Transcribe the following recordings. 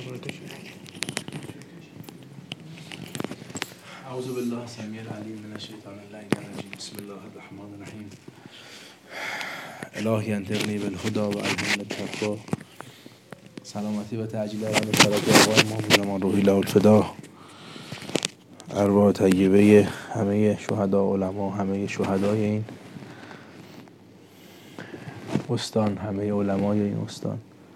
اعوذ بالله السمیع العلیم من الشیطان اللعین الرجیم. بسم الله الرحمن الرحیم. الهی انطقنی بالهدی و الهمنی التقوی. سلامتی و تعجیل روان فرج آقای ما زمان روحی له الفدا. ارواح طیبه همه شهدا علما، همه شهدای این استان، همه علمای این استان.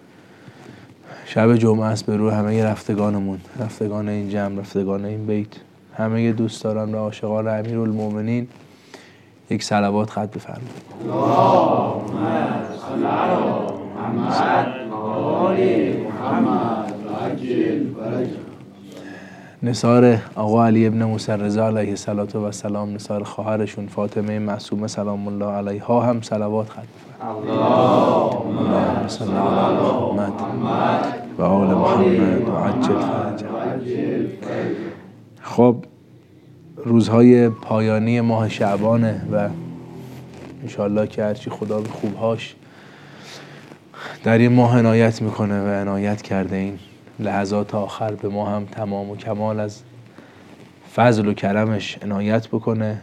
شب جمعه است، به روح همه رفتگانمون، رفتگان این جمع، رفتگان این بیت، همه دوستداران و عاشقان امیرالمومنین یک صلوات ختم بفرمایید. اللهم صل علی محمد و آل محمد و عجل فرجهم. نثار آقا علی ابن موسی رضا علیه السلام، نثار خواهرشون فاطمه معصومه سلام الله علیها هم صلوات ختم بفرمایید. اللهم صل علی محمد و آل محمد و عجل فرجهم. خب روزهای پایانی ماه شعبانه و انشاءالله که هرچی خدا به خوبهاش در این ماه عنایت میکنه و عنایت کرده، این لحظات آخر به ما هم تمام و کمال از فضل و کرمش عنایت بکنه،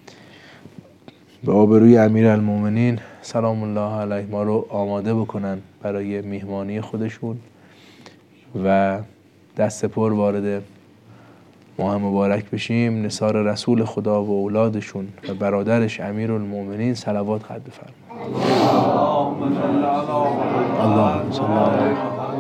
به آبروی امیرالمومنین سلام الله علیه ما رو آماده بکنن برای میهمانی خودشون و دست پر وارد ماه مبارک بشیم. نثار رسول خدا و اولادشون و برادرش امیرالمومنین صلوات ختم بفرمایید. اللهم صل علی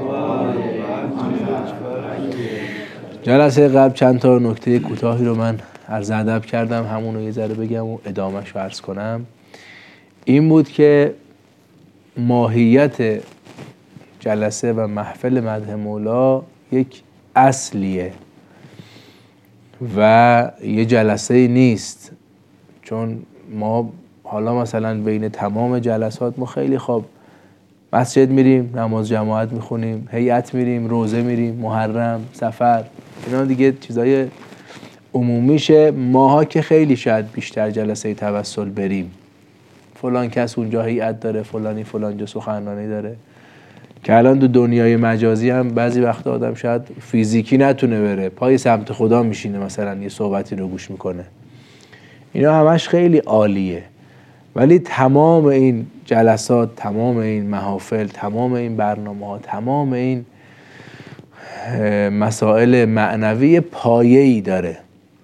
جلسه قبل چند تا نکته کوتاهی رو من عرض ادب کردم، همون رو یه ذره بگم و ادامهش رو عرض کنم. این بود که ماهیت جلسه و محفل مدح مولا یک اصلیه و یه جلسه نیست. چون ما حالا مثلا بین تمام جلسات ما خیلی خوب مسجد میریم، نماز جماعت میخونیم، هیئت میریم، روزه میریم، محرم، سفر، اینا دیگه چیزای عمومیشه. ماها که خیلی شاید بیشتر جلسه توسل بریم، فلان کس اونجا هیئت داره، فلانی فلان جا سخنرانی داره، که الان تو دنیای مجازی هم بعضی وقت آدم شاید فیزیکی نتونه بره، پای سمت خدا میشینه مثلا یه صحبتی رو گوش میکنه. اینا همش خیلی عالیه، ولی تمام این جلسات، تمام این محافل، تمام این برنامه‌ها، تمام این مسائل معنوی پایه‌ای داره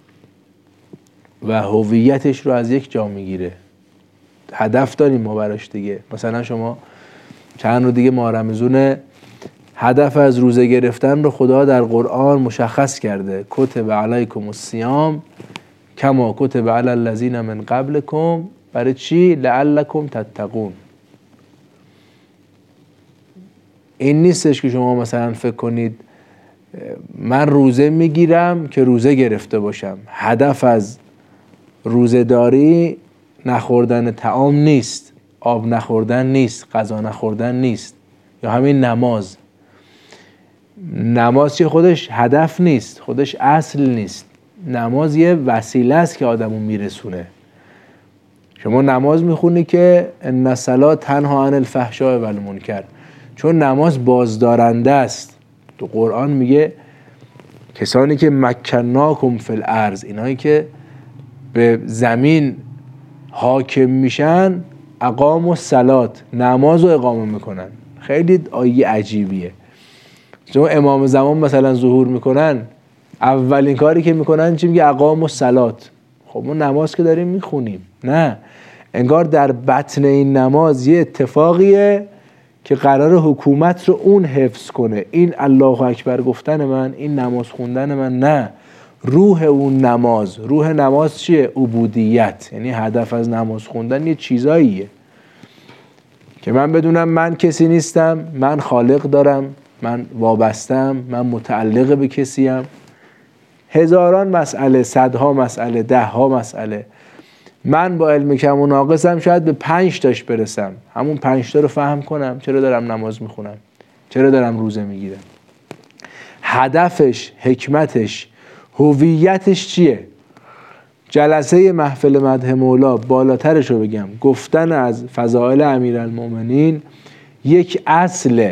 و هویتش رو از یک جا میگیره. هدف داریم ما براش دیگه. مثلا شما چند رو دیگه ماه رمضان، هدف از روزه گرفتن رو خدا در قرآن مشخص کرده. کتب علیکم الصیام کما کتب علی الذین من قبلکم. برای چی؟ لعلکم تتقون. این نیستش که شما مثلا فکر کنید من روزه میگیرم که روزه گرفته باشم. هدف از روزه داری نخوردن طعام نیست، آب نخوردن نیست، غذا نخوردن نیست، یا همین نماز. نماز چه خودش هدف نیست، خودش اصل نیست. نماز یه وسیله است که آدمو میرسونه. شما نماز میخونی که ان الصلاة تنها عن الفحشاء و المنکر، چون نماز بازدارنده است. تو قرآن میگه کسانی که مکناکم فی الارض، اینایی که به زمین حاکم میشن، اقاموا الصلاة، نماز رو اقامه میکنن. خیلی آیه عجیبیه. چون امام زمان مثلا ظهور میکنن، اولین کاری که میکنن چی میگه؟ اقاموا الصلاة. خب ما نماز که داریم میخونیم، نه، انگار در بطن این نماز یه اتفاقیه که قرار حکومت رو اون حفظ کنه. این الله اکبر گفتن من، این نماز خوندن من، نه، روح اون نماز. روح نماز چیه؟ عبودیت. یعنی هدف از نماز خوندن یه چیزاییه که من بدونم من کسی نیستم، من خالق دارم، من وابستم، من متعلق به کسیم. هزاران مسئله، صدها مسئله، دهها مسئله. من با علم کم و ناقصم شاید به 5 تاش برسم، همون 5 تا رو فهم کنم چرا دارم نماز میخونم، چرا دارم روزه میگیرم. هدفش، حکمتش، هویتش چیه؟ جلسه محفل مدح مولا، بالاترش رو بگم، گفتن از فضائل امیرالمومنین یک اصله.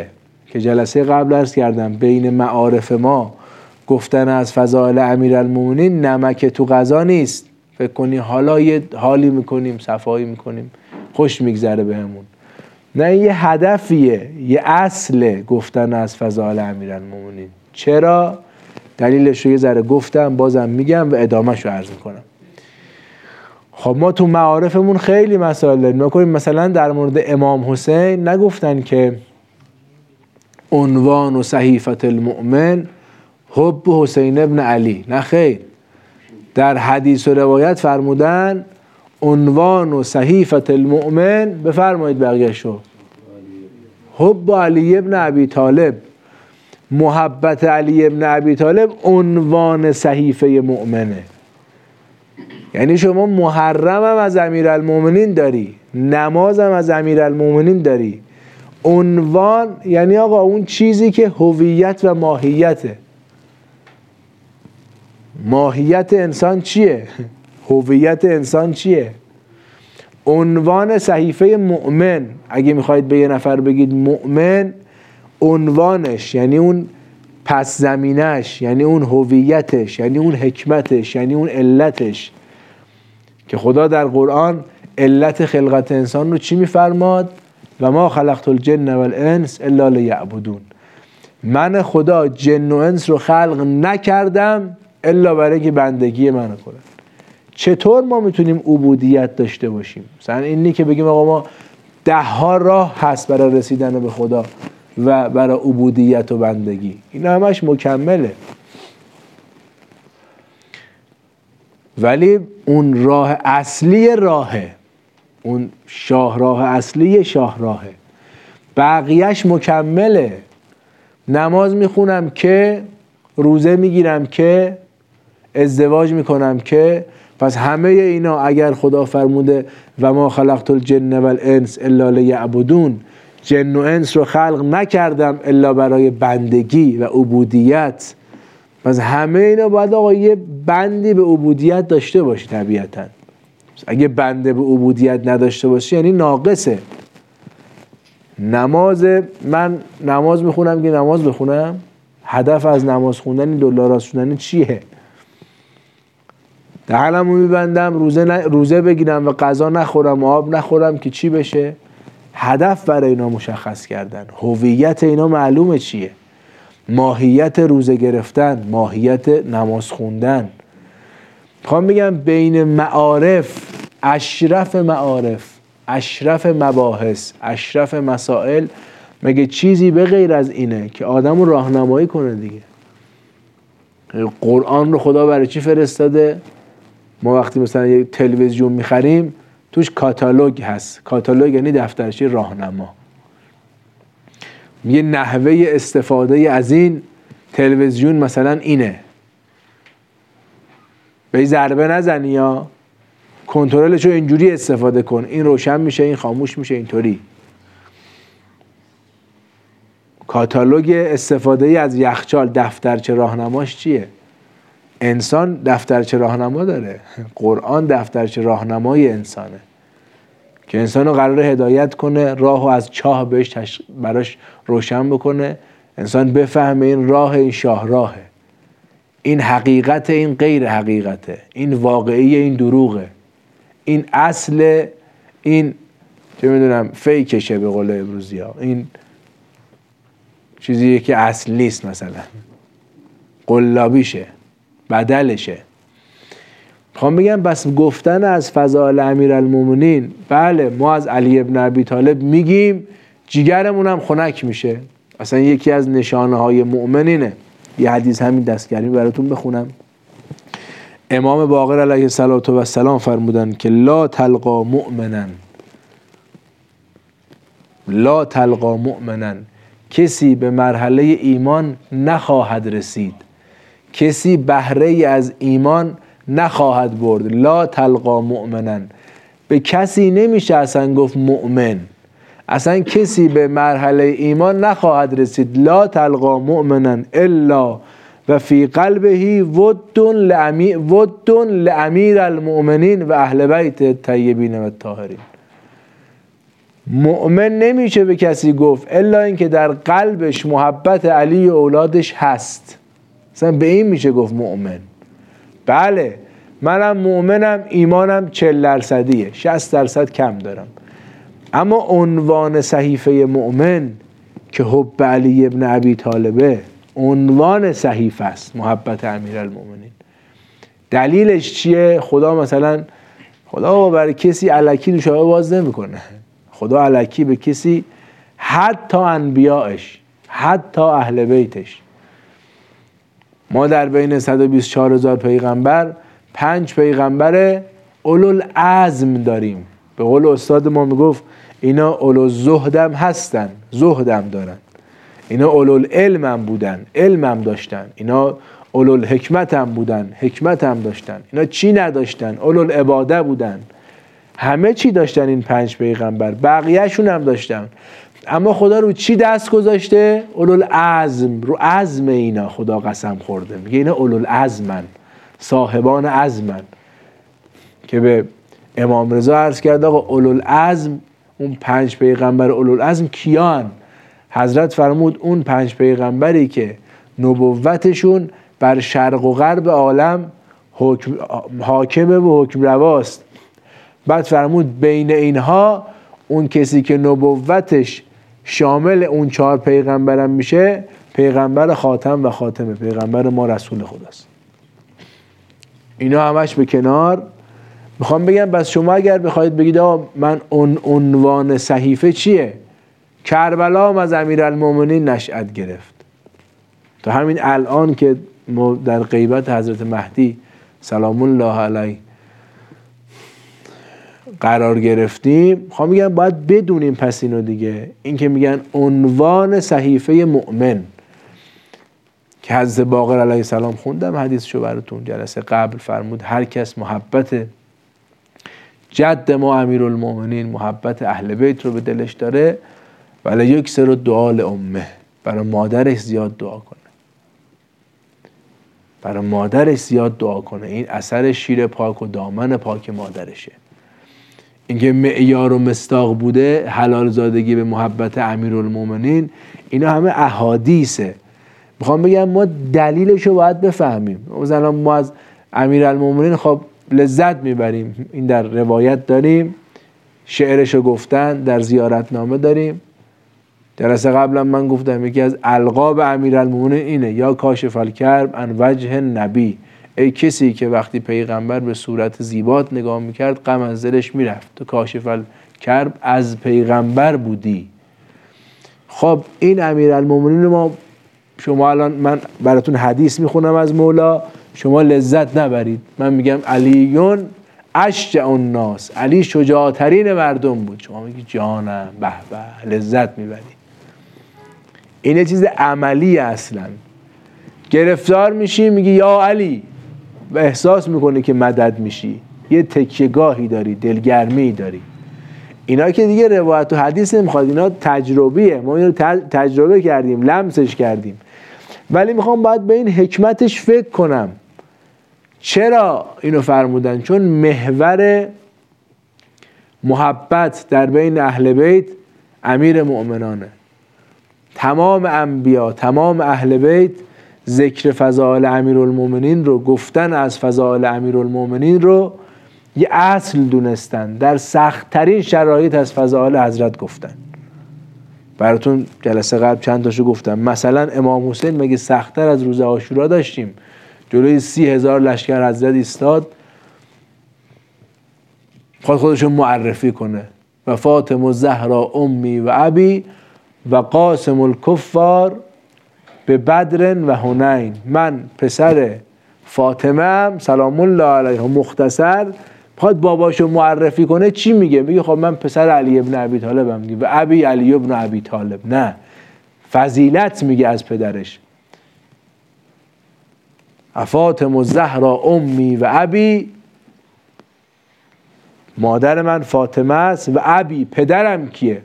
که جلسه قبل عرض کردم بین معارف ما گفتن از فضائل امیرالمومنین نمک تو غذا نیست. فکر کنی حالا یه حالی میکنیم، صفایی میکنیم، خوش میگذره بهمون. نه، یه هدفیه، یه اصله گفتن از فضائل امیرالمومنین. چرا؟ دلیلش رو یه ذره گفتم، بازم میگم و ادامهش رو عرض میکنم. خب ما تو معارفمون خیلی مسائل داریم. مثلا در مورد امام حسین نگفتن که عنوان و صحیفه المؤمن حب حسین ابن علی؟ نه خیر، در حدیث و روایت فرمودن عنوان و صحیفه المؤمن، بفرمایید بقیه شو، حب علی ابن ابی طالب. محبت علی ابن ابی طالب عنوان صحیفه مؤمنه. یعنی شما محرم هم از امیرالمومنین داری، نماز هم از امیرالمومنین داری. عنوان یعنی آقا اون چیزی که هویت و ماهیته. ماهیت انسان چیه؟ هویت انسان چیه؟ عنوان صحیفه مؤمن، اگه میخواید به یه نفر بگید مؤمن، عنوانش یعنی اون پس زمینش، یعنی اون هویتش، یعنی اون حکمتش، یعنی اون علتش. که خدا در قرآن علت خلقت انسان رو چی میفرماد؟ و ما خلقت الجن والانس الا لیعبدون. من خدا جن و انس رو خلق نکردم الا برای اینکه بندگی منو کنن. چطور ما میتونیم عبودیت داشته باشیم؟ مثلا اینی که بگیم آقا ما 10 راه هست برای رسیدن به خدا و برای عبودیت و بندگی، این همش مکمله. ولی اون راه اصلی راهه، اون شاهراه اصلی شاهراهه، بقیهش مکمله. نماز میخونم که، روزه میگیرم که، ازدواج میکنم که، پس همه اینا اگر خدا فرموده و ما خلقت الجن والانس الا لیعبدون، جن و انس رو خلق نکردم الا برای بندگی و عبودیت، پس همه اینا باید آقا یه بندی به عبودیت داشته باشه طبیعتاً. اگه بنده به عبودیت نداشته باشه یعنی ناقصه. من نماز میخونم که نماز بخونم، هدف از نماز خوندن $، شدن چیه؟ دهنمو میبندم روزه بگیرم و غذا نخورم و آب نخورم که چی بشه؟ هدف برای اینا مشخص کردن، هویت اینا معلومه چیه، ماهیت روزه گرفتن، ماهیت نماز خوندن. میخوام میگم بین معارف، اشرف معارف، اشرف مباحث، اشرف مسائل، مگه چیزی به غیر از اینه که آدمو راهنمایی کنه دیگه؟ قرآن رو خدا برای چی فرستاده؟ ما وقتی مثلا یک تلویزیون میخریم توش کاتالوگ هست. کاتالوگ یعنی دفترچه راهنما. میگه نحوه استفاده از این تلویزیون مثلا اینه، به ضربه نزنی یا کنترلشو اینجوری استفاده کن، این روشن میشه، این خاموش میشه، اینطوری. کاتالوگ استفاده از یخچال، دفترچه راهنماش چیه؟ انسان دفترچه راهنما داره. قرآن دفترچه راهنمای انسانه که انسانو قراره هدایت کنه، راهو از چاه بهش براش روشن بکنه، انسان بفهمه این راه، این شاهراهه، این حقیقت، این غیر حقیقته، این واقعی، این دروغه، این اصل، این چه میدونم فیکشه به قول امروزی ها، این چیزیه که اصل نیست، مثلا قلابیشه، بدلشه. میخوام بگم بس گفتن از فضائل امیرالمومنین، بله ما از علی ابن ابی طالب میگیم، جیگرمون هم خنک میشه. اصلا یکی از نشانه های مؤمنینه. یه حدیث همین دستگری براتون بخونم. امام باقر علیه السلام فرمودن که لا تلقا مؤمنا، کسی به مرحله ایمان نخواهد رسید، کسی بهره از ایمان نخواهد برد. لا تلقا مؤمنا، به کسی نمیشه اصلا گفت مؤمن، اصلا کسی به مرحله ایمان نخواهد رسید. لا تلقا مؤمنا الا و فی قلبه ود لامیر المؤمنین و اهل بیت الطیبین و الطاهرین. مؤمن نمیشه به کسی گفت الا اینکه در قلبش محبت علی و اولادش هست. مثلا به این میشه گفت مؤمن. بله منم مؤمنم، ایمانم 40%، 60% کم دارم، اما عنوان صحیفه مؤمن که حب علی ابن ابی طالبه عنوان صحیفه است، محبت امیرالمؤمنین. دلیلش چیه؟ خدا مثلا برای کسی الکی نوشابه باز نمیکنه. خدا الکی به کسی، حتی انبیائش، حتی اهل بیتش. ما در بین 124,000 پیغمبر 5 پیغمبر اولوالعزم داریم. به قول استاد ما میگفت اینا اولوالزهدم هستن، زهدم دارن. اینا اولوالعلمم بودن، علمم داشتن. اینا اولوالحکمتم بودن، حکمتم داشتن. اینا چی نداشتن؟ اولوالعباده بودن. همه چی داشتن این 5 پیغمبر، بقیه‌شون هم داشتن. اما خدا رو چی دست گذاشته؟ اولوالعزم. رو عزم اینا خدا قسم خورده، میگه اینا اولوالعزمن، صاحبان عزمن. که به امام رضا عرض کرد آقا اولوالعزم، اون 5 پیغمبر اولوالعزم کیان؟ حضرت فرمود اون 5 پیغمبری که نبوتشون بر شرق و غرب عالم حاکمه و حکم رواست. بعد فرمود بین اینها اون کسی که نبوتش شامل اون 4 پیغمبرم میشه، پیغمبر خاتم و خاتمه، پیغمبر ما رسول خداست. اینا همش به کنار. میخوام بگم بس شما اگر بخواید بگید آقا من عنوان صحیفه چیه؟ کربلا هم از امیرالمومنین نشأت گرفت. تا همین الان که ما در غیبت حضرت مهدی سلام الله علیه قرار گرفتیم، میخوام بگم باید بدونیم پس اینو دیگه. این که میگن عنوان صحیفه مؤمن که حضرت باقر علیه السلام خوندم حدیثشو براتون جلسه قبل، فرمود هر کس محبت جد ما امیرالمومنین، محبت اهل بیت رو به دلش داره، ولی یک سر دعا لامه، برای مادرش زیاد دعا کنه، برای مادرش زیاد دعا کنه. این اثر شیر پاک و دامن پاک مادرشه. اینکه معیار و مصداق بوده حلال زادگی به محبت امیرالمومنین، اینا همه احادیثه. میخوام بگم ما دلیلشو باید بفهمیم. مثلا ما از امیرالمومنین خب لذت میبریم، این در روایت داریم، شعرشو گفتن، در زیارتنامه داریم. جلسه قبلا من گفتم یکی از القاب امیرالمومنین اینه، یا کاشف الکرب عن وجه نبی، ای کسی که وقتی پیغمبر به صورت زیبات نگاه میکرد غم از دلش میرفت، تو کاشف الکرب از پیغمبر بودی. خب این امیرالمومنین ما، شما الان من براتون حدیث میخونم از مولا، شما لذت نبرید. من میگم علیون اشجع الناس، علی شجاعترین مردم بود، شما میگی جانم به به، لذت میبری. این چیز عملی اصلا. گرفتار میشی میگی یا علی و احساس میکنی که مدد میشی، یه تکیه‌گاهی داری، دلگرمی داری. اینا که دیگه روایت و حدیث نمیخواد، اینا تجربیه، ما اینو تجربه کردیم، لمسش کردیم. ولی میخوام باید به این حکمتش فکر کنم. چرا اینو فرمودن؟ چون محور محبت در بین اهل بیت امیر مؤمنانه. تمام انبیا، تمام اهل بیت ذکر فضائل امیرالمومنین رو، گفتن از فضائل امیرالمومنین رو یه اصل دونستن، در سخت‌ترین شرایط از فضائل حضرت گفتن. براتون جلسه قبل چند تاشو گفتم. مثلا امام حسین مگه سخت‌تر از روز عاشورا داشتیم؟ جلوی 30,000 لشکر حضرت ایستاد، خودشون معرفی کنه و فاطمه الزهرا امی و ابی و قاسم الکفار به بدر و حنین. من پسر فاطمه ام سلام الله علیها. مختصر خواهد باباشو معرفی کنه چی میگه؟ میگه خب من پسر علی ابن ابی طالبم دیگه، و ابی علی ابن ابی طالب. نه، فضیلت میگه از پدرش. فاطمه الزهرا امی و ابی، مادر من فاطمه است، و ابی پدرم کیه؟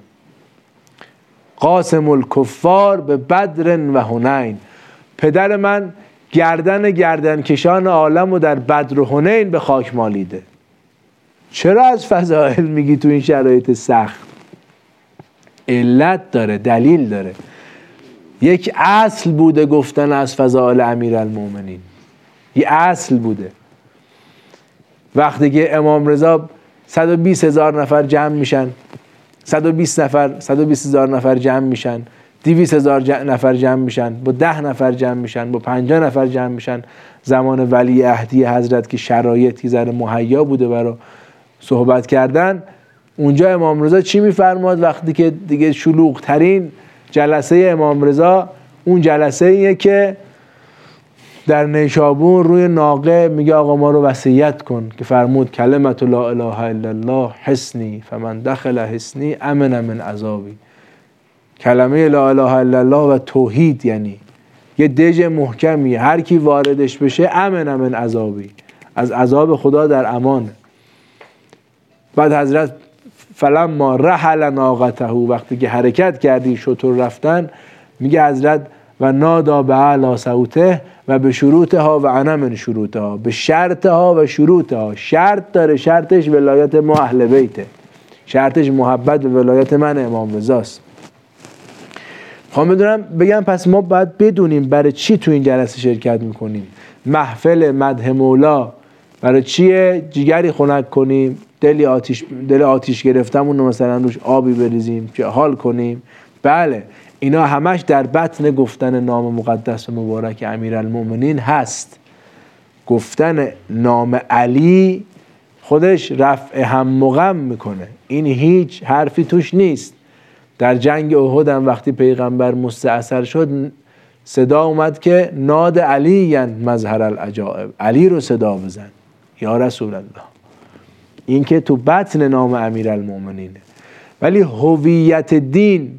قاسم الکفار به بدر و حنین. پدر من گردن کشان عالم و در بدر و حنین به خاک مالیده. چرا از فضائل میگی تو این شرایط سخت؟ علت داره، دلیل داره. یک اصل بوده گفتن از فضائل امیرالمومنین، یه اصل بوده. وقتی که امام رضا 120,000 نفر جمع میشن، 120,000 نفر جمع میشن، 200,000 نفر جمع میشن، با 10 نفر جمع میشن، با 50 نفر جمع میشن، زمان ولی عهدی حضرت که شرایطی ذره مهیا بوده برای صحبت کردن، اونجا امام رضا چی میفرماد؟ وقتی که دیگه شلوغ ترین جلسه امام رضا اون جلسه ایه که در نیشابور روی ناقه میگه آقا ما رو وصیت کن، که فرمود کلمت لا اله الا الله حصنی فمن دخل حصنی امن من عذابی. کلمه لا اله الا الله و توحید یعنی یه دژ محکمی، هر کی واردش بشه امن من عذابی، از عذاب خدا در امانه. بعد حضرت فلما رحل ناقته، وقتی که حرکت کردی شتر رفتن، میگه حضرت و نادا به اعلی صوته و به شروطها و انا من شروطها، به شرطها و شروطها. شرط داره، شرطش ولایت ما اهل بیته، شرطش محبت به ولایت من امام رضاست. میدونم بگم پس ما باید بدونیم برای چی تو این جلسه شرکت میکنیم. محفل مدح مولا برای چیه؟ جگری خنک کنیم، دل آتیش گرفتمون رو مثلا روش آبی بریزیم که حال کنیم؟ بله، اینا همش در بطن گفتن نام مقدس و مبارک امیرالمومنین هست. گفتن نام علی خودش رفع هم و غم میکنه، این هیچ حرفی توش نیست. در جنگ احد هم وقتی پیغمبر مستأصل شد، صدا اومد که ناد علی مظهر العجائب، علی رو صدا بزن یا رسول الله. این که تو بطن نام امیرالمومنینه. ولی هویت دین،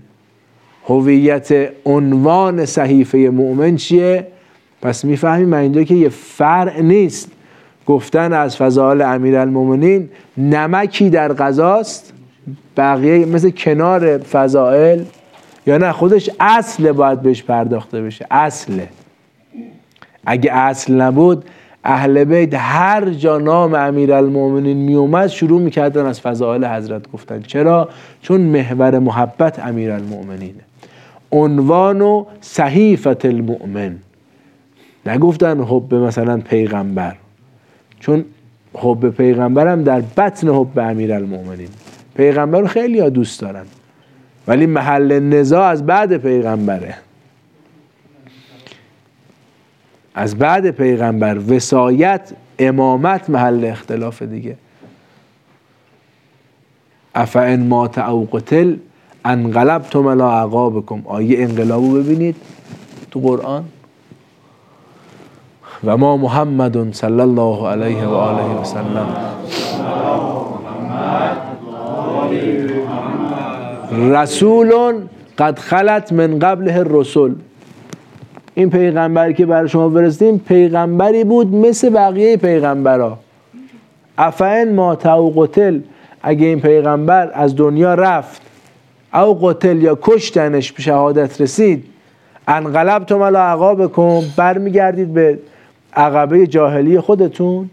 هویت عنوان صحیفه مؤمن چیه؟ پس میفهمیم اینجا که یه فرع نیست. گفتن از فضائل امیرالمومنین نمکی در غذاست، بقیه مثل کنار فضائل، یا نه خودش اصله، باید بهش پرداخته بشه. اصله. اگه اصل نبود اهل بیت هر جا نام امیرالمومنین می اومد شروع میکردن از فضائل حضرت گفتن. چرا؟ چون محور محبت امیرالمومنینه. عنوان و صحیفه المؤمن. نگفتن حب مثلا پیغمبر، چون حب پیغمبر هم در بطن حب امیرالمومنین. پیغمبر رو خیلی ها دوست دارن، ولی محل نزاع از بعد پیغمبره. از بعد پیغمبر وصایت، امامت محل اختلاف دیگه. افئن مات او قتل انقلبتم علی اعقابکم. آیه انقلابو ببینید تو قرآن. و ما محمد صلی الله علیه و آله و سلم رسول قد خلت من قبله الرسل. این پیغمبر که برای شما فرستیم پیغمبری بود مثل بقیه پیغمبرها. افئن مات او قتل، اگه این پیغمبر از دنیا رفت، او قتل یا کشتنش به شهادت رسید، انقلبتم علی اعقابکم، برمیگردید به عقبه جاهلی خودتون.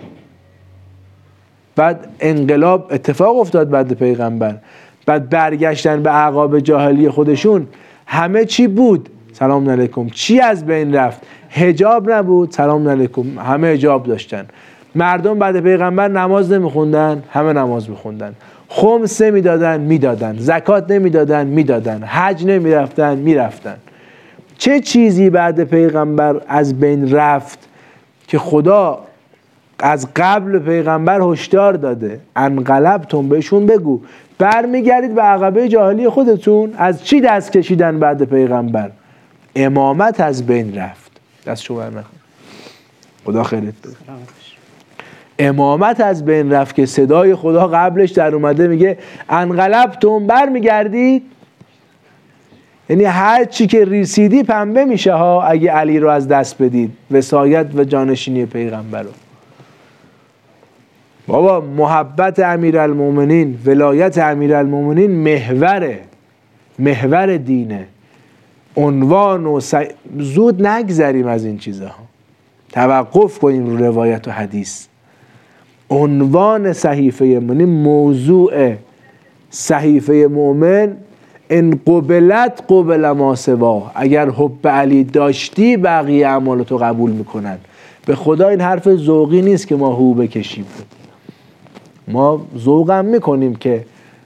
بعد انقلاب اتفاق افتاد بعد پیغمبر، بعد برگشتن به اعقاب جاهلی خودشون. همه چی بود، سلام علیکم. چی از بین رفت؟ حجاب نبود، سلام علیکم. همه حجاب داشتن. مردم بعد پیغمبر نماز نمیخوندن، همه نماز میخوندن. خمس نمیدادن، میدادن. زکات نمیدادن، میدادن. حج نمیرفتن، میرفتن. چه چیزی بعد پیغمبر از بین رفت که خدا از قبل پیغمبر هشدار داده؟ انقلبتم، بهشون بگو برمیگردید به عقبه جاهلی خودتون. از چی دست کشیدن بعد پیغمبر؟ امامت از بین رفت. دست شما نکن، خدا خیرت بده. امامت از بین رفت که صدای خدا قبلش در اومده میگه انقلبتم، برمیگردید. یعنی هر چی که ریسیدی پنبه میشه ها اگه علی رو از دست بدید، وصایت و جانشینی پیغمبر رو. بابا محبت امیرالمومنین، ولایت امیرالمومنین محور دینه. عنوان و زود نگذریم از این چیزها، توقف کنیم رو روایت و حدیث. عنوان صحیفه مؤمن، موضوع صحیفه مؤمن ان قبلت قبل ما سوا، اگر حب علی داشتی بقیه اعمالتو قبول میکنن. به خدا این حرف ذوقی نیست که ما هو بکشیم. ما ذوقم میکنیم که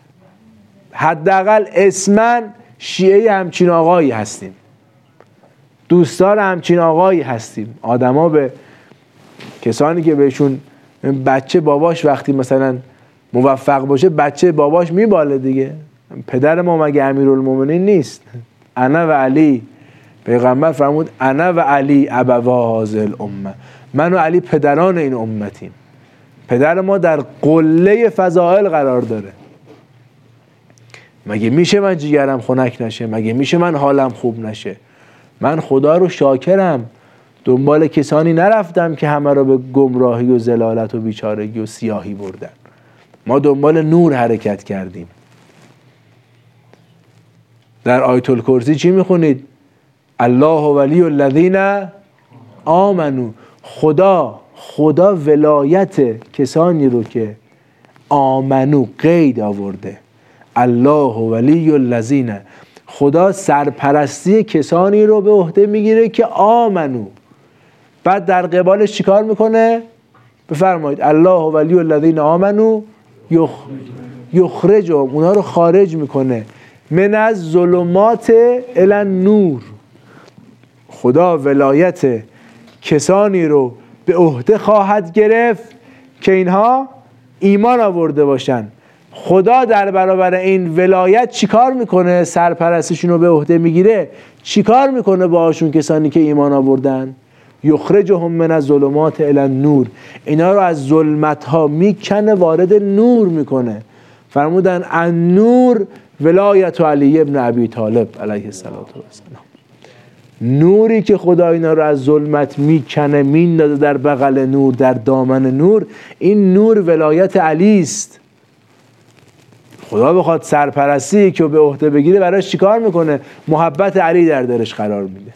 حداقل اسماً شیعه همچین آقایی هستیم، دوستدار همچین آقایی هستیم. آدما به کسانی که بهشون بچه باباش وقتی مثلا موفق باشه بچه باباش میباله دیگه. پدر ما مگه امیرالمومنین نیست؟ انا و علی، پیغمبر فرمود انا و علی ابوا هذه الامه، من و علی پدران این امتیم. پدر ما در قله فضائل قرار داره. مگه میشه من جیگرم خنک نشه؟ مگه میشه من حالم خوب نشه؟ من خدا رو شاکرم، دنبال کسانی نرفتم که همه رو به گمراهی و ضلالت و بیچارگی و سیاهی بردن. ما دنبال نور حرکت کردیم. در آیت الکرسی چی میخونید؟ الله ولی الذین آمنو. خدا ولایت کسانی رو که آمنو قید آورده. الله ولی الذین، خدا سرپرستی کسانی رو به عهده میگیره که آمنو. بعد در قبالش چیکار میکنه؟ بفرمایید الله ولی الذین آمنو یخرجهم، اونا رو خارج میکنه من از ظلمات الی النور. خدا ولایت کسانی رو به عهده خواهد گرفت که اینها ایمان آورده باشن. خدا در برابر این ولایت چیکار میکنه؟ سرپرستشون رو به عهده میگیره، چیکار میکنه باهاشون؟ کسانی که ایمان آوردن یخرجهم من الظلمات الی النور، اینا رو از ظلمت ها میکنه وارد نور میکنه. فرمودن النور ولایت علی ابن ابی طالب علیه السلام. نوری که خدا اینا رو از ظلمت میکنه میندازه در بغل نور، در دامن نور، این نور ولایت علی است. خدا بخواد سرپرستی که به عهده بگیره براش چیکار میکنه؟ محبت علی در دلش قرار میده.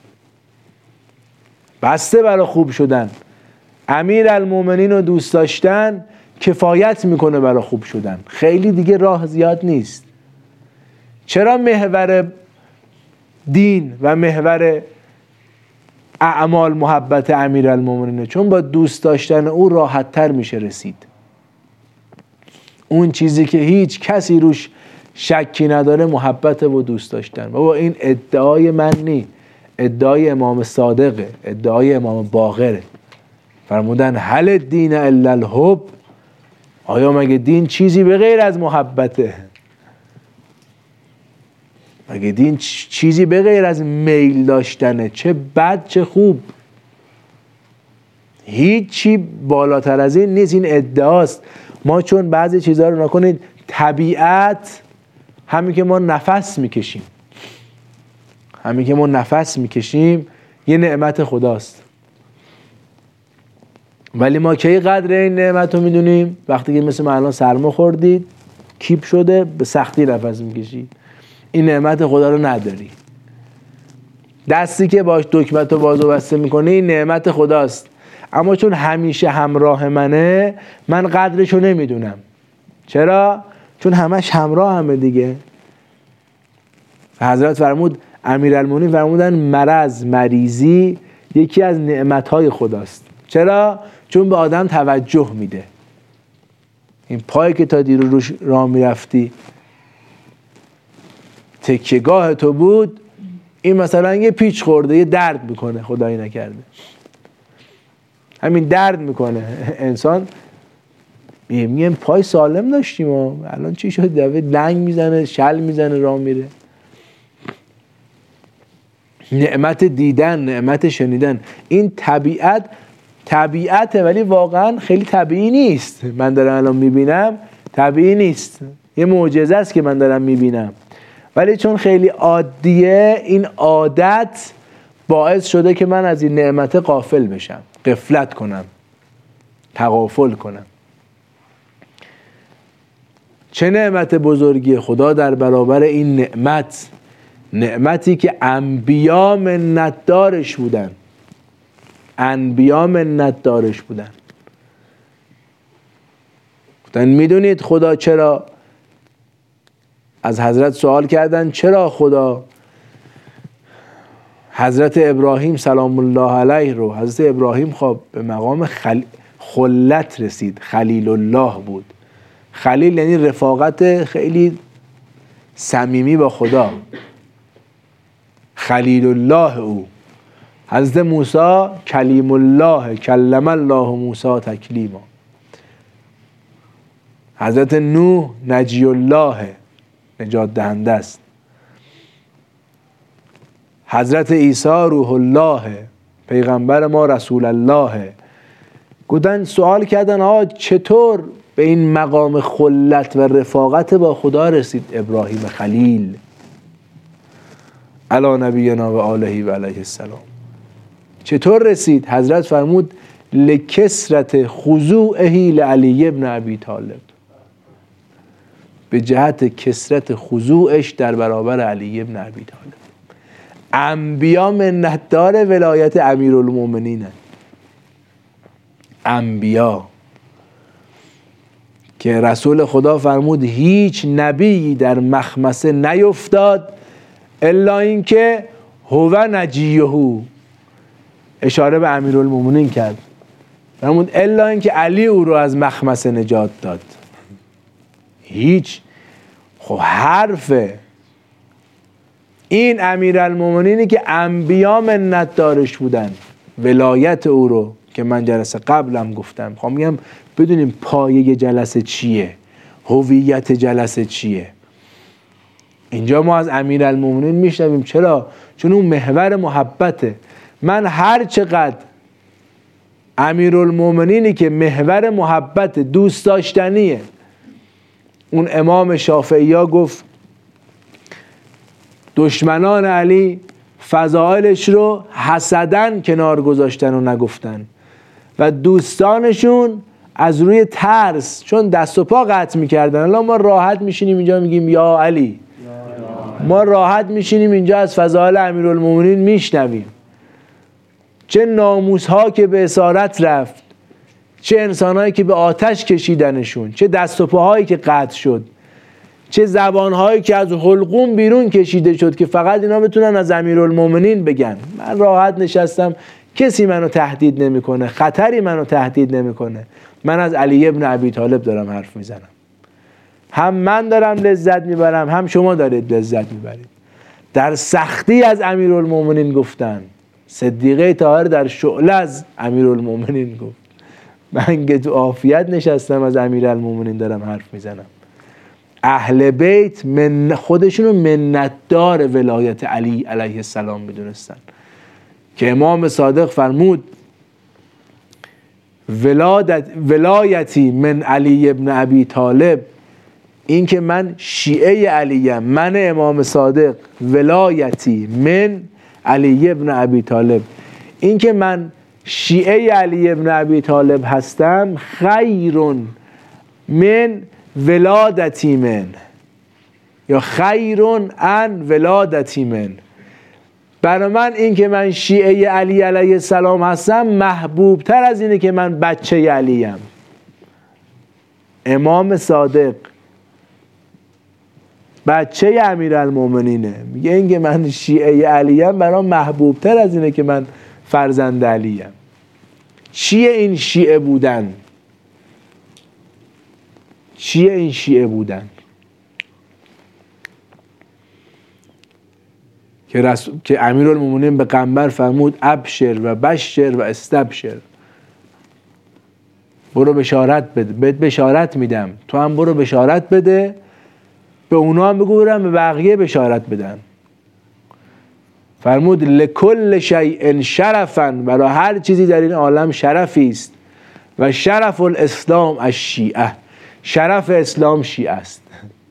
بسته برای خوب شدن. امیرالمومنین رو دوست داشتن کفایت میکنه برای خوب شدن، خیلی دیگه راه زیاد نیست. چرا محور دین و محور اعمال محبت امیرالمومنینه؟ چون با دوست داشتن او راحت تر میشه رسید. اون چیزی که هیچ کسی روش شکی نداره محبت و دوست داشتن. بابا این ادعای من نی، ادعای امام صادقه، ادعای امام باقره. فرمودن هل الدین الا الحب، آیا مگه دین چیزی به غیر از محبته؟ مگه دین چیزی به غیر از میل داشتنه؟ چه بد چه خوب، هیچی بالاتر از این نیست. این ادعاست. ما چون بعضی چیزها رو نکنید، طبیعت همین که ما نفس میکشیم، همین که ما نفس میکشیم یه نعمت خداست. ولی ما کی قدر این نعمت رو میدونیم؟ وقتی که مثل من الان سرما خوردید، کیپ شده، به سختی نفس میکشید، این نعمت خدا رو نداری. دستی که باش دکمت و بازو بسته میکنی این نعمت خداست. اما چون همیشه همراه منه، من قدرش رو نمیدونم. چرا؟ چون همش همراه همه دیگه. حضرت فرمود، امیرالمومنین فرمودن مرض، مریضی یکی از نعمتهای خداست. چرا؟ چون به آدم توجه میده. این پایی که تا دیرو روش راه میرفتی تکیهگاه تو بود، این مثلا یه پیچ خورده، یه درد میکنه، خدایی نکرده همین درد میکنه. انسان میگه پای سالم داشتیم و الان چی شد؟ دوید لنگ میزنه، شل میزنه، راه میره. نعمت دیدن، نعمت شنیدن، این طبیعته، ولی واقعا خیلی طبیعی نیست. من دارم الان میبینم طبیعی نیست، یه معجزه است که من دارم میبینم، ولی چون خیلی عادیه، این عادت باعث شده که من از این نعمت غافل بشم، غفلت کنم، تغافل کنم. چه نعمت بزرگی خدا در برابر این نعمت، نعمتی که انبیا منت دارش بودن، انبیا منت دارش بودن. میدونید خدا چرا از حضرت سوال کردن چرا خدا حضرت ابراهیم سلام الله علیه رو، حضرت ابراهیم خب به مقام خلت رسید، خلیل الله بود. خلیل یعنی رفاقت خیلی صمیمی با خدا، خلیل الله او. حضرت موسی کلیم الله، کلم الله موسی تکلیما. حضرت نوح نجی الله، نجات دهنده است. حضرت عیسی روح الله، پیغمبر ما رسول الله. گفتن سوال کردن چطور به این مقام خلت و رفاقت با خدا رسید ابراهیم خلیل علی نبینا و آله و علیه السلام؟ چطور رسید؟ حضرت فرمود لکثرت خضوعه لعلی ابن ابی طالب، به جهت کثرت خضوعش در برابر علی ابن ابی طالب. انبیا منتدار ولایت امیرالمومنین، انبیا که رسول خدا فرمود هیچ نبی در مخمسه نیفتاد الا اینکه هو نجیه، اشاره به امیرالمومنین کرد، فرمود الا اینکه علی او رو از مخمسه نجات داد. هیچ. خب حرفه این امیرالمومنینی که انبیا منت دارش بودن ولایت او رو، که من جلسه قبلم گفتم. خب میگم بدونیم پایه جلسه چیه، هویت جلسه چیه. اینجا ما از امیرالمومنین میشنویم. چرا؟ چون اون محور محبته. من هر چقدر امیرالمومنینی که محور محبت، دوست داشتنیه، اون امام شافعی ها گفت دشمنان علی فضائلش رو حسدن کنار گذاشتن و نگفتن و دوستانشون از روی ترس، چون دست و پا قطع میکردن. الان ما راحت میشینیم اینجا میگیم یا علی، ما راحت میشینیم اینجا از فضائل امیرالمومنین میشنویم. چه ناموس ها که به اسارت رفت، چه انسانهایی که به آتش کشیدنشون، چه دست و پاهایی که قطع شد، چه زبانهایی که از حلقوم بیرون کشیده شد که فقط اینا بتونن از امیرالمومنین بگن. من راحت نشستم، کسی منو تهدید نمیکنه، خطری منو تهدید نمیکنه. من از علی ابن ابی طالب دارم حرف میزنم. هم من دارم لذت میبرم، هم شما دارید لذت میبرید. در سختی از امیرالمومنین گفتن. صدیقه طاهر در شعله از امیرالمومنین گفت. من که تو عافیت نشستم از امیرالمومنین دارم حرف میزنم. اهل بیت خودشونو منتدار ولایت علی علیه السلام میدونستن که امام صادق فرمود ولایتی من علی ابن ابی طالب، این که من شیعه علیم، من امام صادق، ولایتی من علی ابن ابی طالب، این که من شیعه علی ابن ابی طالب هستم، خیرون من ولادتی من، یا خیرون ان ولادتی من. برای من این که من شیعه علی علیه السلام هستم محبوب تر از اینه که من بچه علیم. امام صادق بچه امیرالمومنینه، میگه این که من شیعه علیم برام محبوب تر از اینه که من فرزند علیم. چیه این شیعه بودن؟ چیه این شیعه بودن؟ که امیرالمومنین به پیغمبر فرمود ابشر و بشر و استبشر، برو بشارت بده، بهت بشارت میدم، تو هم برو بشارت بده، به اونا هم بگو برن به بقیه بشارت بدن. فرمود لکل شیء شرفا، برای هر چیزی در این عالم شرفی است، و شرف الاسلام الشیعه، شرف اسلام شیعه است.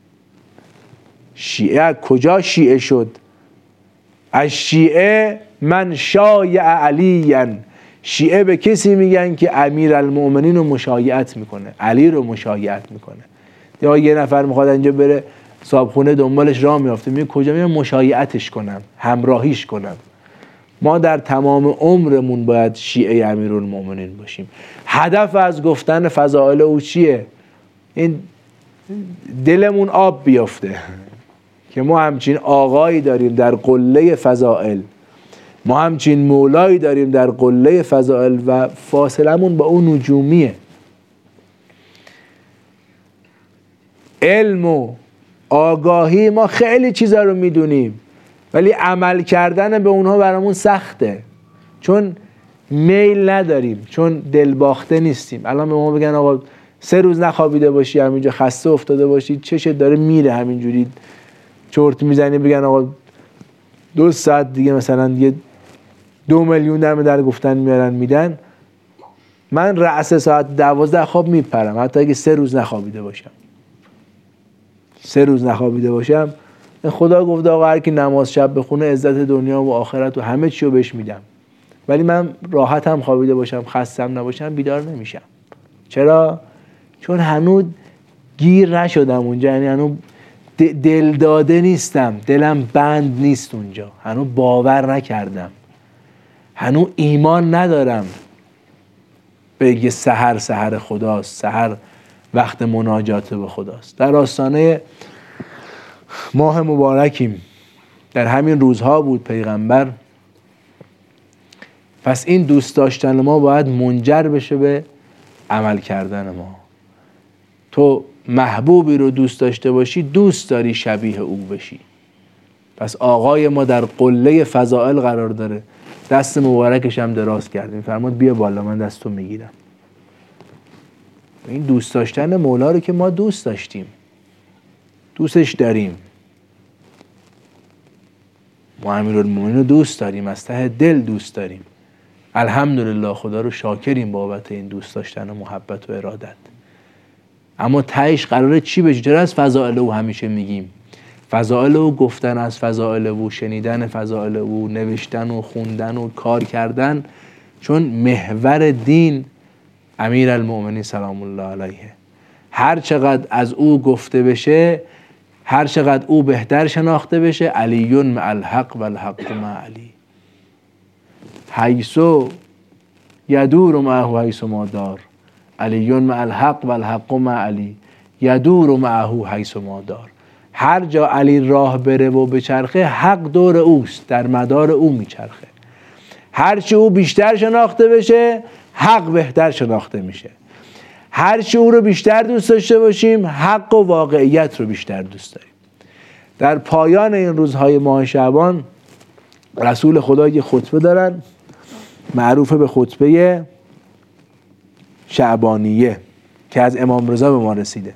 شیعه کجا شیعه شد؟ از شیعه من شایع علیاً، شیعه به کسی میگن که امیرالمومنین رو مشایعت میکنه، علی رو مشایعت میکنه. یا یه نفر میخواد اینجا بره صاحبخونه دنبالش راه میافته، میگه کجا میرم مشایعتش کنم، همراهیش کنم. ما در تمام عمرمون باید شیعه امیرالمومنین باشیم. هدف از گفتن فضائل او چیه؟ این دلمون آب بیافته، که ما همچین آقایی داریم در قله فضائل، ما همچین مولایی داریم در قله فضائل و فاصلمون با اون نجومیه. علم و آگاهی ما خیلی چیزا رو میدونیم ولی عمل کردن به اونها برامون سخته، چون میل نداریم، چون دلباخته نیستیم. الان به ما بگن آقا 3 روز نخوابیده باشی، همینجا خسته افتاده باشی، چشت داره میره همینجوری چرت میزنی، بگن آقا 2 ساعت دیگه مثلا یه 2 میلیون در گفتن میارن میدن، من رأس ساعت 12 خواب میپرم حتی اگه 3 روز نخوابیده باشم. 3 روز نخوابیده باشم، خدا گفته آقا هر کی نماز شب بخونه عزت دنیا و آخرت و همه چی رو بهش میدم، ولی من راحت هم خوابیده باشم خستم نباشم بیدار نمیشم. چرا؟ چون هنوز گیر نشدم اونجا، یعنی هنوز دل داده نیستم، دلم بند نیست اونجا، هنوز باور نکردم، هنوز ایمان ندارم به یه سحر خداست، سحر وقت مناجات به خداست. در آستانه ماه مبارکیم، در همین روزها بود پیغمبر. پس این دوست داشتن ما باید منجر بشه به عمل کردن ما. تو محبوبی رو دوست داشته باشی، دوست داری شبیه او بشی. پس آقای ما در قله فضائل قرار داره، دست مبارکش هم دراز کردیم، فرمود بیا بالا من دستو میگیرم. این دوست داشتن مولا رو که ما دوست داشتیم، دوستش داریم، ما امیرالمومنین رو دوست داریم، از ته دل دوست داریم. الحمدلله، خدا رو شاکریم بابت این دوست داشتن و محبت و ارادت. اما تهش قراره چی بشه؟ چرا از فضائل او همیشه میگیم؟ فضائل او، گفتن از فضائل او، شنیدن فضائل او، نوشتن و خوندن و کار کردن، چون محور دین امیرالمومنین سلام الله علیه. هر چقدر از او گفته بشه، هر چقدر او بهتر شناخته بشه، علیون مع الحق و الحق مع علی، حیثو یدور معه حیث ما دار، علیون مع الحق و الحق مع علی یدور معه حیث ما دار. هر جا علی راه بره و بچرخه، حق دور اوست، در مدار او میچرخه. هرچی او بیشتر شناخته بشه، حق بهتر شناخته میشه. هرچی او رو بیشتر دوست داشته باشیم، حق و واقعیت رو بیشتر دوست داریم. در پایان این روزهای ماه شعبان رسول خدا یه خطبه دارن معروف به خطبه شعبانیه که از امام رضا به ما رسیده،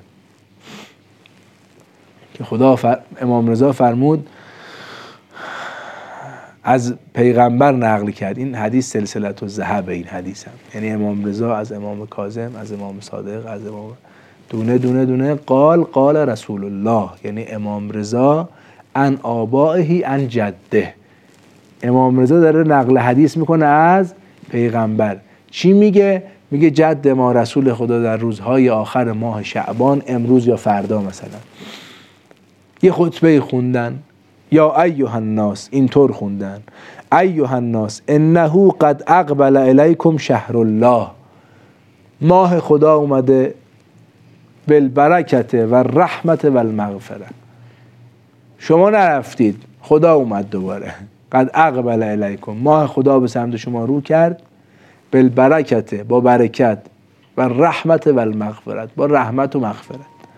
که امام رضا فرمود، از پیغمبر نقل کرد. این حدیث سلسله الذهب، این حدیث هم یعنی امام رضا از امام کاظم، از امام صادق، از امام دونه دونه دونه قال رسول الله، یعنی امام رضا عن آبائه عن جده. امام رضا داره نقل حدیث میکنه از پیغمبر. چی میگه؟ میگه جد ما رسول خدا در روزهای آخر ماه شعبان، امروز یا فردا مثلا، یه خطبه خوندن، یا ایها الناس، اینطور خوندن، ایها الناس انه قد اقبل الیکم شهر الله، ماه خدا اومده، بالبرکت و رحمت و المغفره. شما نرفتید، خدا اومد دوباره. قد اقبل الیکم، ماه خدا به سمت شما رو کرد، بالبرکت، با برکت، و رحمت و المغفرت، با رحمت و مغفرت.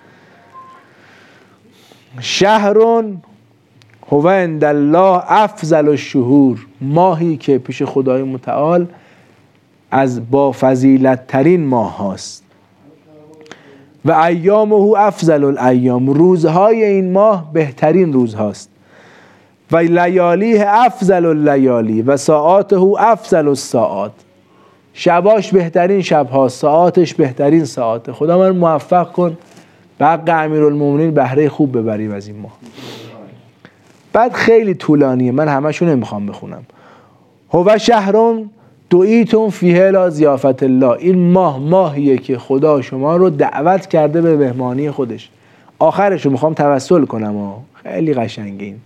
شهرون هو عند الله افضل الشهور، ماهی که پیش خدای متعال از با فضیلت ترین ماه هاست. و ایامه افضل الایام، روزهای این ماه بهترین روز هاست. و لیالیه افضل اللیالی و ساعاته افضل الساعات، شباش بهترین شب هاست، ساعاتش بهترین ساعات. خدا من موفق کن به حق امیرالمومنین بهره خوب ببریم از این ماه. بعد خیلی طولانیه، من همشو نمیخوام بخونم. هو شهرون دعیتم فیه الی ضیافت الله، این ماه ماهیه که خدا شما رو دعوت کرده به مهمانی خودش. آخرشو میخوام توسل کنم، خیلی قشنگه این.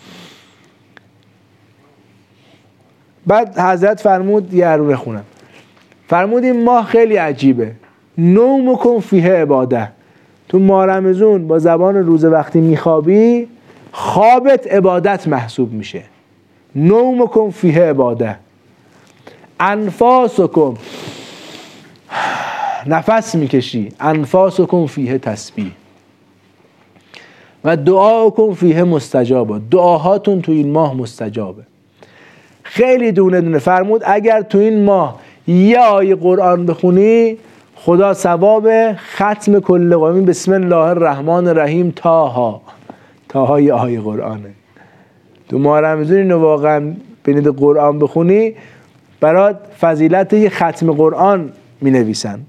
بعد حضرت فرمود، یه رو بخونم، فرمود این ماه خیلی عجیبه، نومکم فیه عباده، تو ماه رمضان با زبان روز وقتی میخوابی خوابت عبادت محسوب میشه. نومکم فیه عباده. انفاسکم، نفس میکشی، انفاسکم فیه تسبیح. و دعاکم فیه مستجابه، دعاهاتون تو این ماه مستجابه. خیلی دونه دونه فرمود اگر تو این ماه یه آیه قرآن بخونی خدا ثواب ختم کل قرآن. بسم الله الرحمن الرحیم تاها، تاها یه آیه قرآنه. تو ماه رمضان اینو واقعا بینید قرآن بخونی برات فضیلت یه ختم قرآن می نویسن.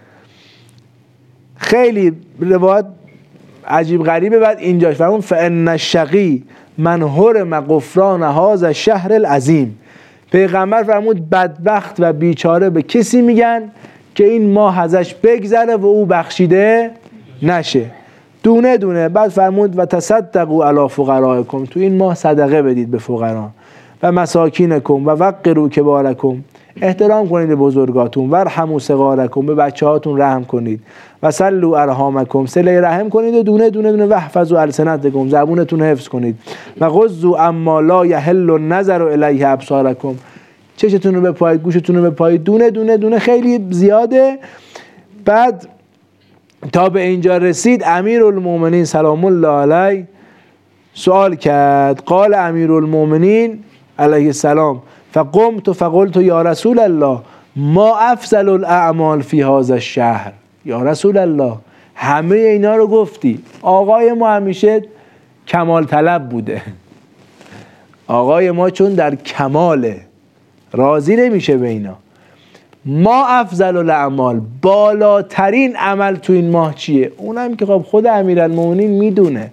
خیلی روایت عجیب غریبه. بعد اینجاش فرمون فان الشقی من حرم غفران هذا الشهر العظیم. پیغمبر فرمود بدبخت و بیچاره به کسی میگن که این ماه ازش بگذره و او بخشیده نشه. دونه دونه. بعد فرمود و تصدقوا علی فقرائکم، تو این ماه صدقه بدید به فقرا. و مساکینکم و وقروا کبارکم، احترام کنید به بزرگاتون. ورحموا صغارکم، به بچه هاتون رحم کنید. و صلوا ارحامکم، صله رحم کنید. و دونه دونه دونه. و احفظوا السنتکم، زبونتون حفظ کنید. و غضوا اما لا یحل النظر الیه ابصارکم، چشتون رو بپایید، گوشتون رو بپایید. دونه دونه دونه. خیلی زیاده. بعد تا به اینجا رسید امیرالمومنین سلام الله علیه سوال کرد. قال امیرالمومنین علیه السلام فقمت فقلت یا رسول الله ما افضل الاعمال فی هذا الشهر. یا رسول الله همه اینا رو گفتی، آقای ما همیشه کمال طلب بوده. آقای ما چون در کماله راضی نمیشه به اینا. ما افضل الاعمال، بالاترین عمل تو این ماه چیه؟ اونم که خب خود امیرالمومنین میدونه.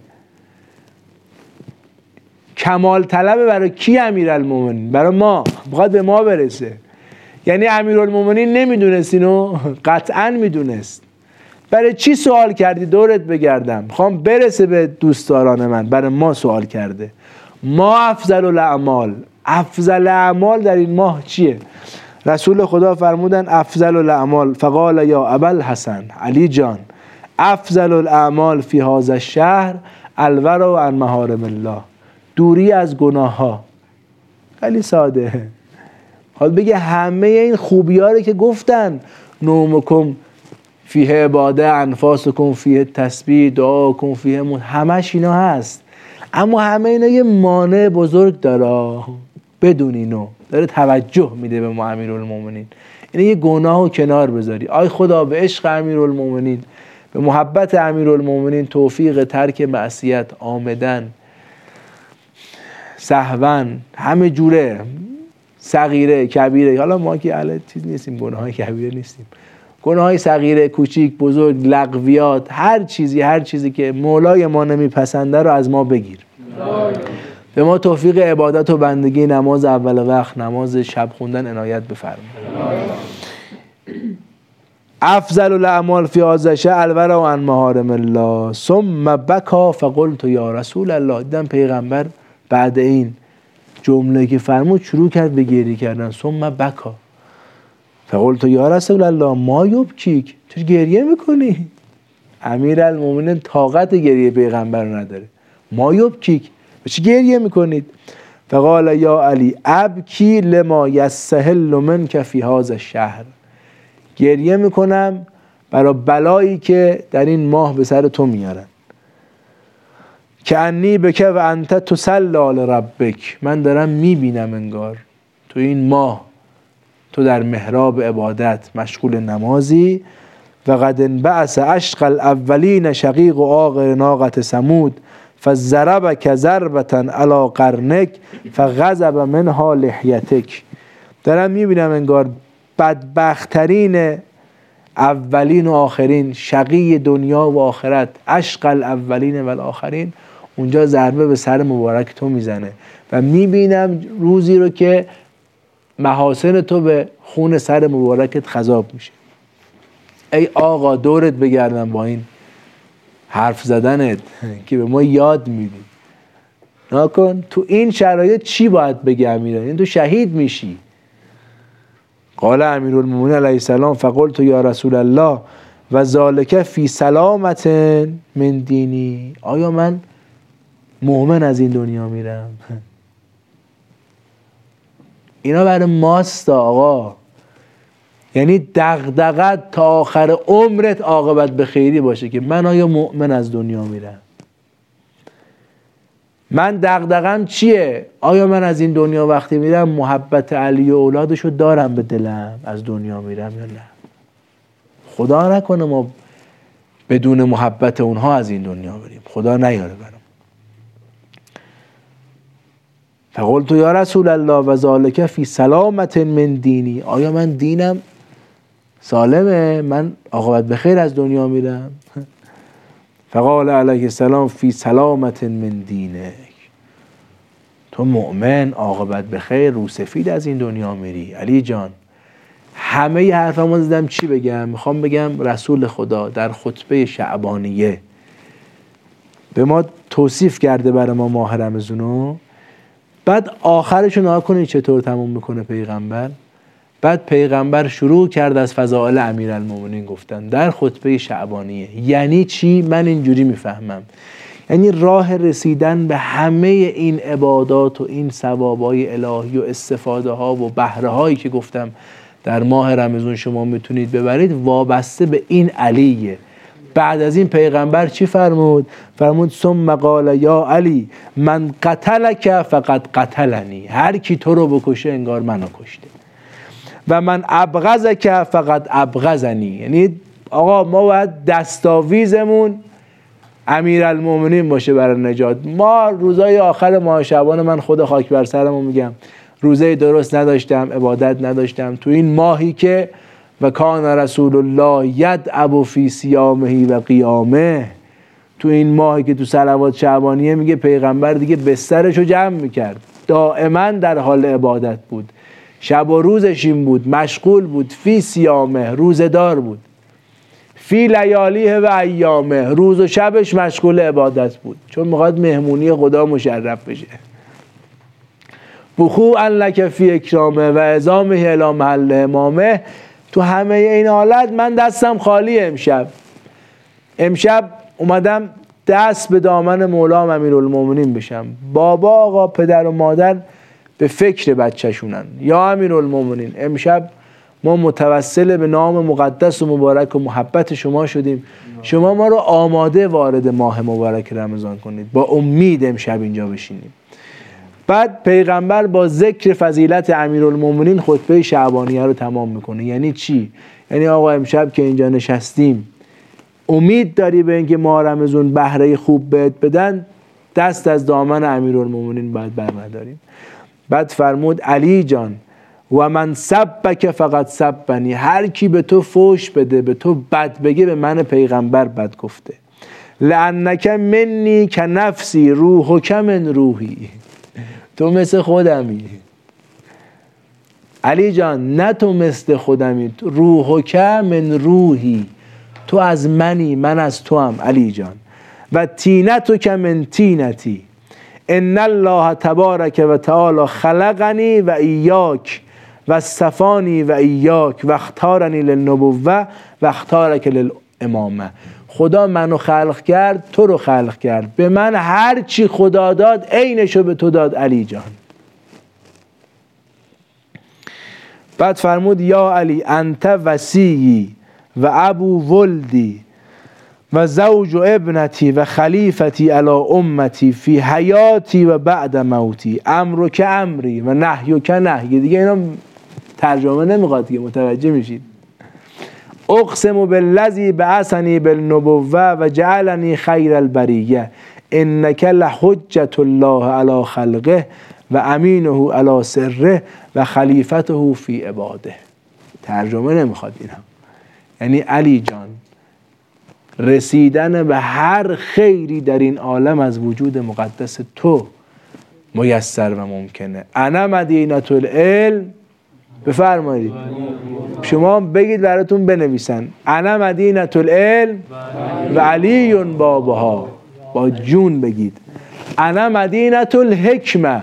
کمال طلبه برای کی امیرالمومنین؟ برای ما، بخواد به ما برسه. یعنی امیرالمومنین نمیدونست اینو؟ قطعا میدونست. برای چی سوال کردی؟ دورت بگردم، میخوام برسه به دوستداران من. برای ما سوال کرده. ما افضل الاعمال، افضل اعمال در این ماه چیه؟ رسول خدا فرمودن افضل الاعمال فقال یا ابوالحسن، علی جان، افضل الاعمال فی هذا الشهر الورع عن محارم الله، دوری از گناه ها. خیلی ساده. حالا بگه همه این خوبی ها رو که گفتن، نومکم فیه عباده، انفاسکم فیه تسبیح، دعاکم فیه همش اینا هست. اما همه اینا یه مانع بزرگ داره. بدون اینو داره توجه میده به ما امیرالمومنین. یعنی یه گناه رو کنار بذاری. آی خدا به عشق امیرالمومنین، به محبت امیرالمومنین توفیق ترک معصیت عامدن، سهوا، همه جوره، صغیره کبیره. حالا ما که اهل چیز نیستیم، گناهای کبیره نیستیم، گناهای صغیره کوچیک بزرگ، لغویات، هر چیزی که مولای ما نمیپسنده رو از ما بگیر. به ما توفیق عبادت و بندگی، نماز اول وقت، نماز شب خوندن عنایت بفرما. افضل الاعمال فی هذا الشهر الورع عن محارم الله. ثم بکا فقلت یا رسول الله. دیدم پیغمبر بعد این جمله که فرمود شروع کرد به گریه کردن. ثم بکا فقلت یا رسول الله ما یبکیک، چرا گریه میکنی؟ امیرالمومنین طاقت گریه پیغمبر نداره. ما یبکیک، به چی گریه میکنید؟ فقال یا علی ابکی لما یستحل منک فی هذا الشهر، گریه میکنم برای بلایی که در این ماه به سر تو میارن. که انی بک و انت تصلی علی ربک، من دارم میبینم انگار تو این ماه تو در محراب عبادت مشغول نمازی. و قد انبعث اشقى الاولین شقیق و آخر ناقة ثمود فضربک ضربة علی قرنک فغضب منها لحیتک. دارم میبینم انگار بدبختترین اولین و آخرین، شقی دنیا و آخرت، اشقى الاولین و الاخرین، اونجا ضربه به سر مبارک تو میزنه و میبینم روزی رو که محاسن تو به خون سر مبارکت خضاب میشه. ای آقا دورت بگردم با این حرف زدنت که به ما یاد میدی. نکن تو این شرایط چی باید بگی امیران؟ این تو شهید میشی. قال امیرالمومنین علیه السلام فقلت یا رسول الله و ذالک فی سلامت من دینی. آیا من مؤمن از این دنیا میرم. اینا برای ماست آقا. یعنی دغدغت تا آخر عمرت عاقبت به خیری باشه که من آیا مؤمن از دنیا میرم. من دغدغم چیه؟ آیا من از این دنیا وقتی میرم محبت علی و اولادشو دارم به دلم از دنیا میرم یا نه؟ خدا نکنه ما بدون محبت اونها از این دنیا بریم، خدا نیاره برام. فقلت یا رسول الله و ذالک فی سلامت من دینی، آیا من دینم سالمه؟ من عاقبت به خیر از دنیا میرم؟ فقال علیه السلام فی سلامت من دینک، تو مؤمن عاقبت به خیر رو سفید از این دنیا میری. علی جان همه ی حرفمو زدم چی بگم؟ میخوام بگم رسول خدا در خطبه شعبانیه به ما توصیف کرده برای ما ماه رمضانو، بعد آخرشو نگاه کنید چطور تموم میکنه پیغمبر. بعد پیغمبر شروع کرد از فضائل امیرالمومنین گفتن در خطبه شعبانیه. یعنی چی؟ من اینجوری میفهمم، یعنی راه رسیدن به همه این عبادات و این ثوابای الهی و استفاده ها و بهره هایی که گفتم در ماه رمضان شما میتونید ببرید وابسته به این علیه. بعد از این پیغمبر چی فرمود؟ فرمود ثم قال یا علی من قتلک فقد قتلنی، هر کی تو رو بکشه انگار منو کشته. و من ابغضک فقد ابغضنی، یعنی آقا ما باید دستاویزمون امیرالمومنین باشه برای نجات. ما روزای آخر ماه شعبان، من خود خاک بر سرمو میگم، روزه درست نداشتم، عبادت نداشتم. تو این ماهی که و کان رسول الله یدعب فی صیامه و قیامه، تو این ماهی که تو صلوات شعبانیه میگه پیغمبر دیگه بسترشو جمع میکرد، دائما در حال عبادت بود، شب و روزش این بود، مشغول بود. فی صیامه روزدار بود، فی لیالیه و ایامه روز و شبش مشغول عبادت بود، چون میخواد مهمونی خدا مشرف بشه. بخوء لک فی اکرامه و عظامه الی محل امامه. تو همه این حالت من دستم خالی. امشب اومدم دست به دامن مولام امیرالمومنین بشم. بابا آقا پدر و مادر به فکر بچه‌شونن. یا امیرالمومنین امشب ما متوسل به نام مقدس و مبارک و محبت شما شدیم، شما ما رو آماده وارد ماه مبارک رمضان کنید، با امید امشب اینجا بشینیم. بعد پیغمبر با ذکر فضیلت امیرالمومنین خطبه شعبانیه رو تمام میکنه. یعنی چی؟ یعنی آقا امشب که اینجا نشستیم امید داری به اینکه ماه رمضان بهره خوب بهت بدن، دست از دامن امیرالمومنین باید برنداریم. بعد فرمود علی جان و من سبک فقط سبنی، هر کی به تو فوش بده، به تو بد بگه، به من پیغمبر بد گفته. لعنک منی که نفسی روحک من روحی، تو مثل خودمی علی جان، نه تو مثل خودمی، روحک من روحی، تو از منی من از تو هم علی جان. و تینتک من تینتی، ان الله تبارک و تعالی خلقنی و ایاک و اصطفانی و ایاک و اختارنی للنبوه و اختارک للامامه. خدا منو خلق کرد، تو رو خلق کرد، به من هر چی خدا داد عینشو به تو داد علی جان. بعد فرمود یا علی انت وصیی و ابو ولدی و زوج و ابنتی و خلیفتی علی امتی فی حیاتی و بعد موتی، امرو که امری و نهیو که نهی. دیگه اینا ترجمه نمیخواد دیگه، متوجه میشید. اقسم بالذی بعثنی بالنبوه و جعلنی خیر البریه انک لحجة الله علی خلقه و امینه علی سره و خلیفته فی عباده. ترجمه نمیخواد اینا. یعنی علی جان رسیدن به هر خیری در این عالم از وجود مقدس تو میسر و ممکنه. انا مدینة العلم، بفرمایید شما بگید براتون بنویسن، انا مدینة العلم و علی بابها، با جون بگید انا مدینة الحکمه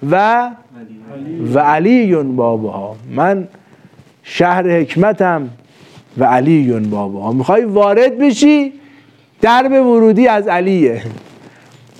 و علی بابها، من شهر حکمتم و علی بابها. میخوای وارد بشی، درب ورودی از علیه.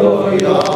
یا